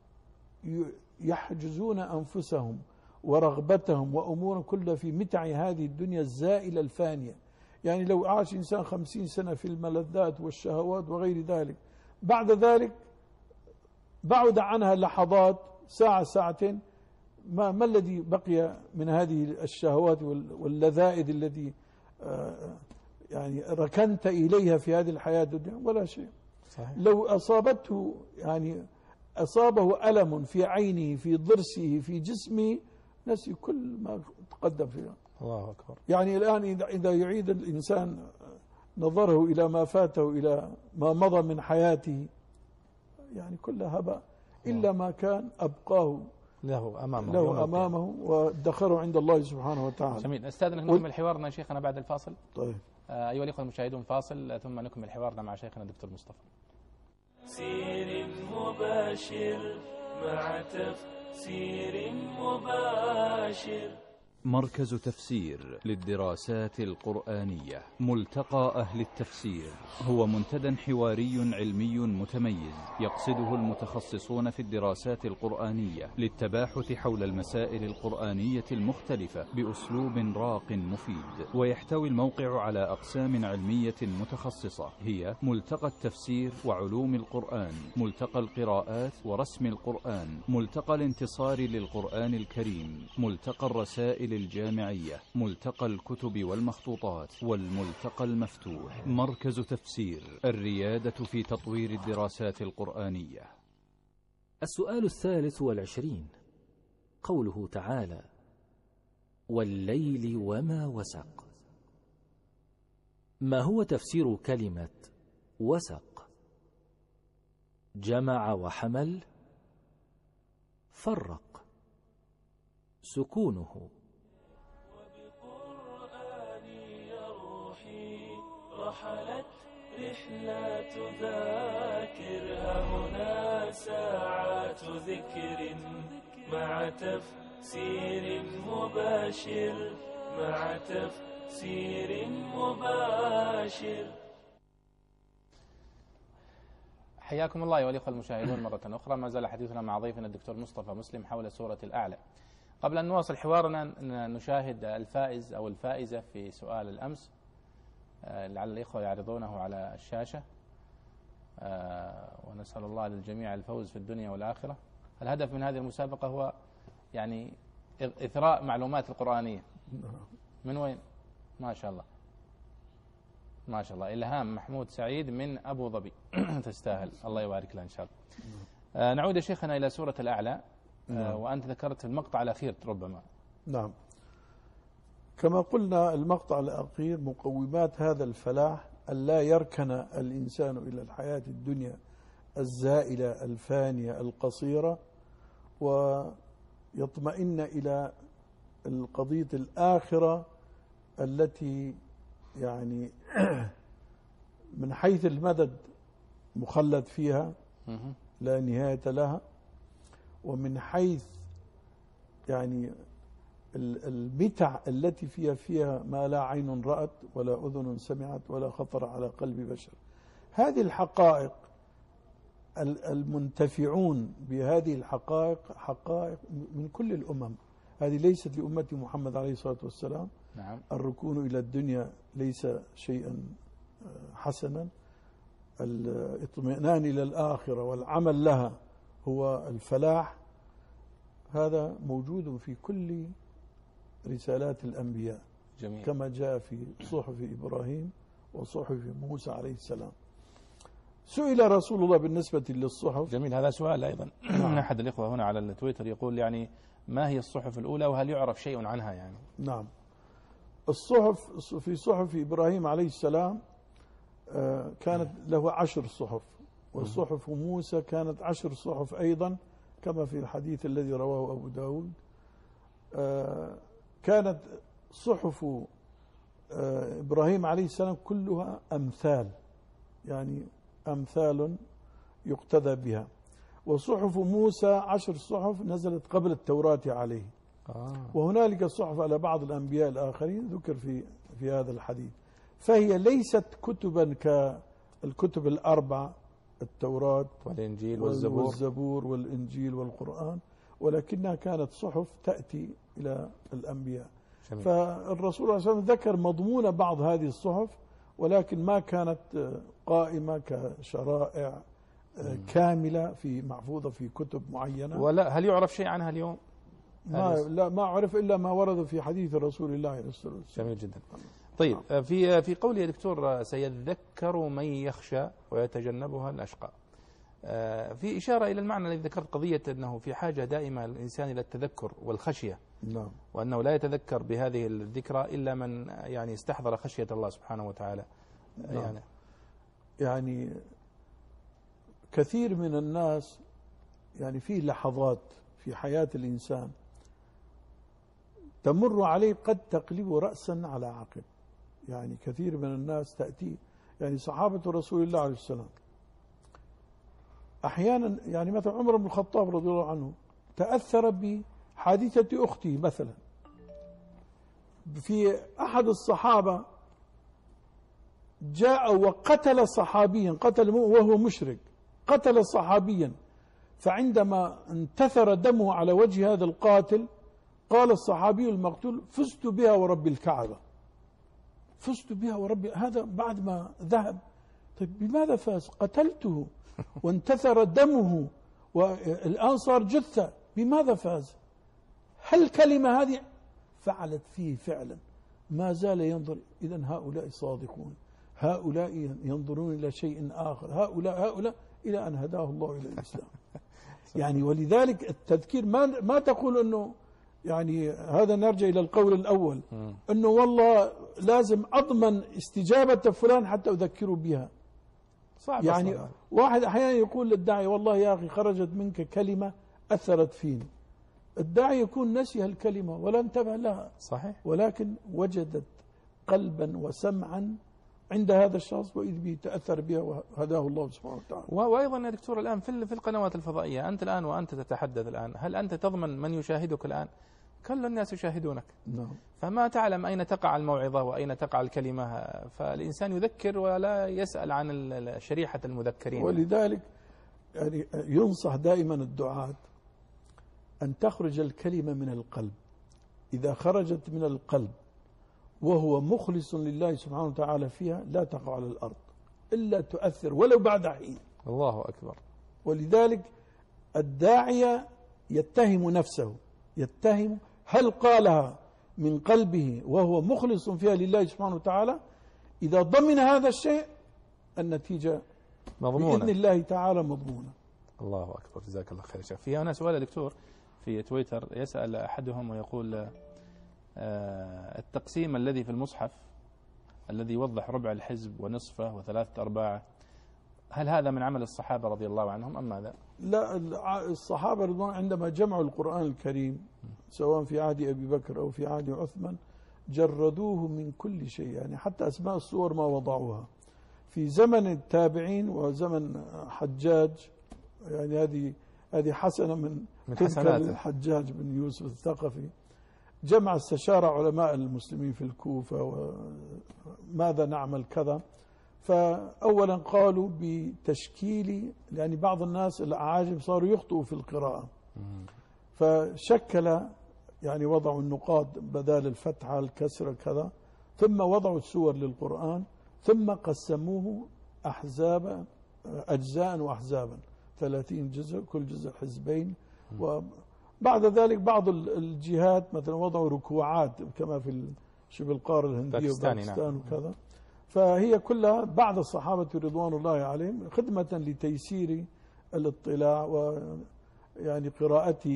يحجزون أنفسهم ورغبتهم وأمورهم كلها في متع هذه الدنيا الزائلة الفانية؟ يعني لو عاش إنسان 50 سنة في الملذات والشهوات وغير ذلك، بعد ذلك بعد عنها لحظات، ساعة ساعتين، ما الذي بقي من هذه الشهوات واللذائذ التي يعني ركنت إليها في هذه الحياة الدنيا؟ ولا شيء. صحيح. لو أصابته يعني أصابه ألم في عينه في ضرسه في جسمه نسي كل ما تقدم فيها. الله أكبر. يعني الآن إذا يعيد الإنسان نظره إلى ما فاته إلى ما مضى من حياته، يعني كلها هباء إلا ما كان أبقاه له أمامه وادخره عند الله سبحانه وتعالى. جميل. أستاذنك نكمل حوارنا شيخنا بعد الفاصل. طيب. أيها الإخوة المشاهدون، فاصل ثم نكمل حوارنا مع شيخنا الدكتور مصطفى. سير مباشر مع تفسير مباشر. مركز تفسير للدراسات القرآنية، ملتقى أهل التفسير، هو منتدى حواري علمي متميز يقصده المتخصصون في الدراسات القرآنية للتباحث حول المسائل القرآنية المختلفة بأسلوب راق مفيد. ويحتوي الموقع على أقسام علمية متخصصة هي ملتقى التفسير وعلوم القرآن، ملتقى القراءات ورسم القرآن، ملتقى الانتصار للقرآن الكريم، ملتقى الرسائل الجامعية، ملتقى الكتب والمخطوطات، والملتقى المفتوح. مركز تفسير، الريادة في تطوير الدراسات القرآنية. السؤال 23 قوله تعالى: والليل وما وسق. ما هو تفسير كلمة وسق؟ جمع وحمل، فرق، سكونه. رحلت رحلات ذاكرها هنا ساعات ذكر مع تفسير مباشر مع تفسير مباشر. حياكم الله أيها الإخوة المشاهدون مرة أخرى. ما زال حديثنا مع ضيفنا الدكتور مصطفى مسلم حول سورة الأعلى. قبل أن نواصل حوارنا نشاهد الفائز أو الفائزة في سؤال الأمس، لعل الإخوة يعرضونه على الشاشة، ونسأل الله للجميع الفوز في الدنيا والآخرة. الهدف من هذه المسابقة هو يعني إثراء معلومات القرآنية. من وين؟ ما شاء الله ما شاء الله، إلهام محمود سعيد من أبو ظبي. تستاهل، الله يبارك لها إن شاء الله. نعود يا شيخنا إلى سورة الأعلى. وأنت ذكرت المقطع الأخير ربما. نعم، كما قلنا المقطع الأخير مقومات هذا الفلاح ألا يركن الإنسان إلى الحياة الدنيا الزائلة الفانية القصيرة، ويطمئن إلى القضية الآخرة التي يعني من حيث المدد مخلد فيها لا نهاية لها، ومن حيث يعني المتع التي فيها ما لا عين رأت ولا أذن سمعت ولا خطر على قلب بشر. هذه الحقائق المنتفعون بهذه الحقائق حقائق من كل الأمم، هذه ليست لأمة محمد عليه الصلاة والسلام. نعم. الركون إلى الدنيا ليس شيئا حسنا، الاطمئنان إلى الآخرة والعمل لها هو الفلاح. هذا موجود في كل رسالات الأنبياء. جميل. كما جاء في صحف إبراهيم وصحف موسى عليه السلام. سئل رسول الله بالنسبة للصحف. جميل، هذا سؤال أيضا من أحد الإخوة هنا على التويتر يقول يعني ما هي الصحف الأولى وهل يعرف شيء عنها يعني؟ نعم، الصحف في صحف إبراهيم عليه السلام كانت له 10 صحف، وصحف موسى كانت 10 صحف أيضا كما في الحديث الذي رواه أبو داود. كانت صحف إبراهيم عليه السلام كلها أمثال، يعني أمثال يقتدى بها. وصحف موسى 10 صحف نزلت قبل التوراة عليه. وهنالك صحف على بعض الأنبياء الآخرين ذكر في هذا الحديث. فهي ليست كتبا كالكتب الأربع، التوراة والزبور والإنجيل والقرآن، ولكنها كانت صحف تأتي إلى الأنبياء. جميل. فالرسول صلى الله عليه وسلم ذكر مضمون بعض هذه الصحف، ولكن ما كانت قائمة كشرائع كاملة محفوظة في كتب معينة. ولا هل يعرف شيء عنها اليوم؟ ما عرف إلا ما ورد في حديث رسول الله عليه الصلاة والسلام. جميل جدا. طيب، في قوله يا دكتور سيذكر من يخشى ويتجنبها الأشقى، في إشارة إلى المعنى الذي ذكرت، قضية أنه في حاجة دائمة الإنسان إلى التذكر والخشية. نعم. وأنه لا يتذكر بهذه الذكرى إلا من يعني استحضر خشية الله سبحانه وتعالى. نعم. يعني كثير من الناس يعني في لحظات في حياة الإنسان تمر عليه قد تقلب رأسا على عقب. يعني كثير من الناس تأتي، يعني صحابة رسول الله عليه السلام أحيانا، يعني مثلا عمر بن الخطاب رضي الله عنه تأثر بحادثة أخته مثلا. في أحد الصحابة جاء وقتل صحابيا، قتل وهو مشرك، قتل صحابيا. فعندما انتثر دمه على وجه هذا القاتل قال الصحابي المقتول: فزت بها ورب الكعبة، فزت بها ورب. هذا بعد ما ذهب. طيب بماذا فاز؟ قتلته وانتثر دمه والآن صار جثة، بماذا فاز؟ هل الكلمة هذه فعلت فيه فعلا؟ ما زال ينظر. إذن هؤلاء صادقون، هؤلاء ينظرون إلى شيء آخر، هؤلاء إلى أن هداه الله إلى الإسلام. يعني ولذلك التذكير ما تقول أنه يعني هذا، نرجع إلى القول الأول أنه والله لازم أضمن استجابة فلان حتى أذكره بها. صعب. يعني صعب. واحد أحيانا يقول للداعي: والله يا أخي خرجت منك كلمة أثرت فيني. الداعي يكون نسي الكلمة ولا انتبه لها، صحيح، ولكن وجدت قلبا وسمعا عند هذا الشخص وإذ به تأثر بها وهداه الله سبحانه وتعالى. وأيضا يا دكتور الآن في القنوات الفضائية، أنت الآن وأنت تتحدث الآن، هل أنت تضمن من يشاهدك الآن؟ كل الناس يشاهدونك. نعم. فما تعلم أين تقع الموعظة وأين تقع الكلمة، فالإنسان يذكر ولا يسأل عن شريحة المذكرين. ولذلك يعني ينصح دائما الدعاة أن تخرج الكلمة من القلب. إذا خرجت من القلب وهو مخلص لله سبحانه وتعالى فيها لا تقع على الأرض إلا تؤثر ولو بعد حين. الله أكبر. ولذلك الداعية يتهم نفسه، يتهم هل قالها من قلبه وهو مخلص فيها لله سبحانه وتعالى. إذا ضمن هذا الشيء النتيجة مضمونة بإذن الله تعالى مضمونة. الله أكبر، جزاك الله خير. شيخ، في هنا سؤال يا دكتور في تويتر، يسأل أحدهم ويقول: التقسيم الذي في المصحف الذي يوضح ربع الحزب ونصفه وثلاثة أرباعه، هل هذا من عمل الصحابة رضي الله عنهم أم ماذا؟ لا، الصحابة رضي الله عندما جمعوا القرآن الكريم سواء في عهد أبي بكر أو في عهد عثمان جردوه من كل شيء، يعني حتى أسماء السور ما وضعوها. في زمن التابعين وزمن حجاج، يعني هذه حسنة من حسنات الحجاج بن يوسف الثقفي، جمع استشار علماء المسلمين في الكوفة وماذا نعمل كذا. فأولا قالوا بتشكيل، يعني بعض الناس الأعاجم صاروا يخطئوا في القراءة، فشكل يعني وضعوا النقاط بدال الفتحة الكسرة كذا، ثم وضعوا السور للقرآن، ثم قسموه أحزابا أجزاء وأحزابا 30 جزء، كل جزء حزبين. وبعد ذلك بعض الجهات مثلا وضعوا ركوعات كما في شبه القارة الهندية وباكستان وكذا. فهي كلها بعد الصحابة رضوان الله عليهم خدمة لتيسير الاطلاع ويعني قراءته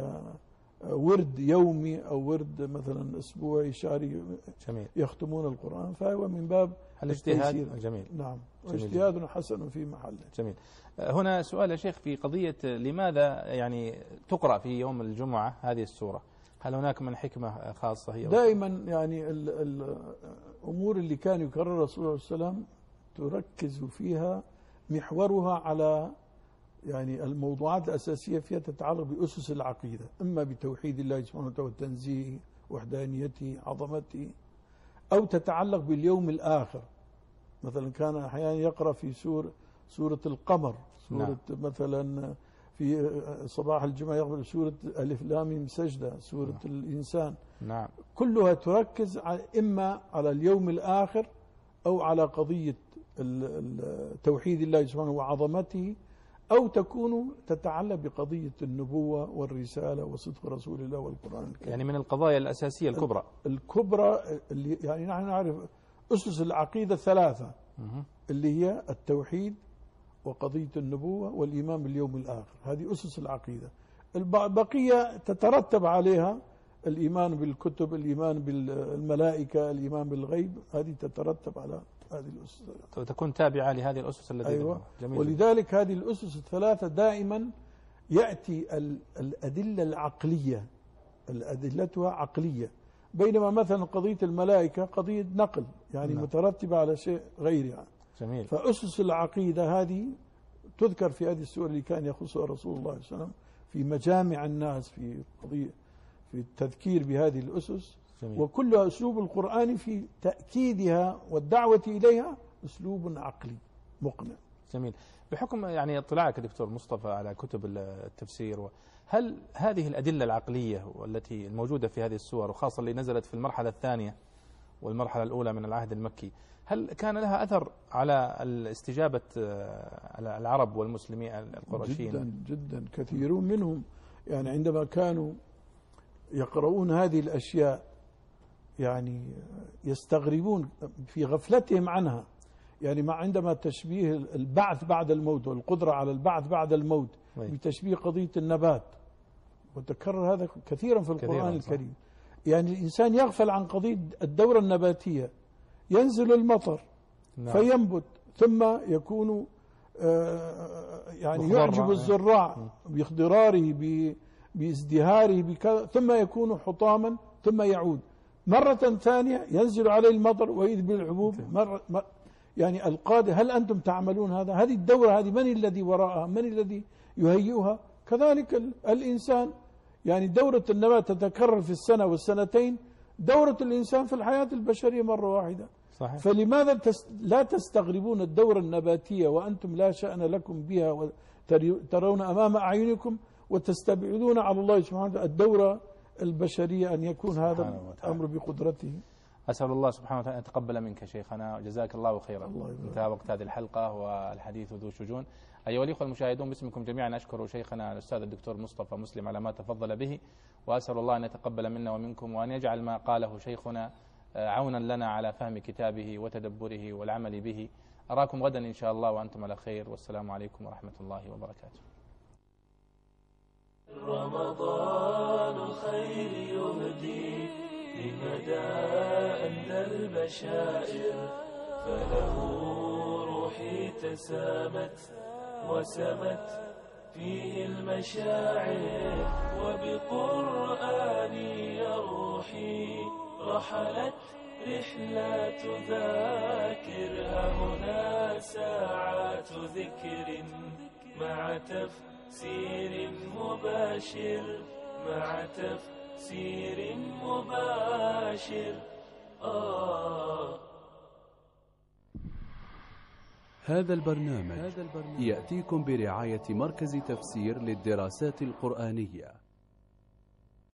كورد يومي أو ورد مثلا أسبوعي شهري. جميل. يختمون القرآن، فهو من باب الاجتهاد. جميل. نعم، جميل. واجتهاد حسن في محله. جميل. هنا سؤال يا شيخ في قضية لماذا يعني تقرأ في يوم الجمعة هذه السورة؟ هل هناك من حكمة خاصة هي؟ دائما يعني الأمور اللي كان يكررها الرسول صلى الله عليه وسلم تركز فيها محورها على يعني الموضوعات الأساسية فيها تتعلق بأسس العقيدة، إما بتوحيد الله سبحانه وتعالى وتنزيهه وحدانيته عظمته، أو تتعلق باليوم الآخر. مثلا كان أحيانا يقرأ في سورة القمر، سورة مثلا في صباح الجمعة يقرأ سورة ألف لام ميم سجدة، سورة الإنسان. نعم. كلها تركز إما على اليوم الآخر أو على قضية توحيد الله سبحانه وعظمته، أو تكون تتعلق بقضية النبوة والرسالة وصدق رسول الله والقرآن الكريم. يعني من القضايا الأساسية الكبرى اللي يعني نحن نعرف أسس العقيدة ثلاثة، اللي هي التوحيد وقضية النبوة والإيمان باليوم الآخر. هذه أسس العقيدة. البقية تترتب عليها الإيمان بالكتب، الإيمان بالملائكة، الإيمان بالغيب، هذه تترتب على هذه الأسس، وتكون تابعة لهذه الأسس التي أيوة. جميل. ولذلك هذه الأسس الثلاثة دائما يأتي الأدلة العقلية، أدلتها عقلية، بينما مثلا قضية الملائكة قضية نقل يعني مترتبة على شيء غير يعني. جميل. فأسس العقيدة هذه تذكر في هذه السورة اللي كان يخصها رسول الله صلى الله عليه وسلم في مجامع الناس في قضية في التذكير بهذه الأسس. جميل. وكلها أسلوب القرآن في تأكيدها والدعوة إليها أسلوب عقلي مقنع. جميل. بحكم يعني اطلاعك دكتور مصطفى على كتب التفسير، هل هذه الأدلة العقلية والتي الموجودة في هذه السور، وخاصة اللي نزلت في المرحلة الثانية والمرحلة الأولى من العهد المكي، هل كان لها أثر على استجابة العرب والمسلمين القرشيين؟ جدا جدا. كثيرون منهم يعني عندما كانوا يقرؤون هذه الأشياء يعني يستغربون في غفلتهم عنها. يعني عندما تشبيه البعث بعد الموت والقدرة على البعث بعد الموت بتشبيه قضية النبات، وتكرر هذا كثيرا في القرآن الكريم. يعني الإنسان يغفل عن قضية الدورة النباتية، ينزل المطر فينبت ثم يكون يعني يعجب الزراع باخضراره بازدهاره ثم يكون حطاما ثم يعود مرة ثانية، ينزل عليه المطر ويذ بالحبوب يعني القادة. هل أنتم تعملون هذا؟ هذه الدورة هذه من الذي وراءها؟ من الذي يهيئها؟ كذلك الإنسان يعني دورة النبات تتكرر في السنة والسنتين، دورة الإنسان في الحياة البشرية مرة واحدة. صحيح. فلماذا لا تستغربون الدورة النباتية وأنتم لا شأن لكم بها وترون أمام أعينكم، وتستبعدون على الله سبحانه وتعالى الدورة البشرية أن يكون هذا الأمر بقدرته. أسأل الله سبحانه وتعالى أن يتقبل منك شيخنا، جزاك الله خيرا. انتهى وقت هذه الحلقة والحديث ذو شجون. أيها الأخوة المشاهدون، باسمكم جميعا أشكر شيخنا الأستاذ الدكتور مصطفى مسلم على ما تفضل به، وأسأل الله أن يتقبل منا ومنكم، وأن يجعل ما قاله شيخنا عونا لنا على فهم كتابه وتدبره والعمل به. أراكم غدا إن شاء الله وأنتم على خير، والسلام عليكم ورحمة الله وبركاته. رمضان خير يهدي لمدى أندى البشائر، فله روحي تسامت وسمت فيه المشاعر، وبقرآني روحي رحلت رحلة ذاكر. هنا ساعات ذكر مع تفسير مباشر، مع تفسير مباشر. هذا البرنامج يأتيكم برعاية مركز تفسير للدراسات القرآنية.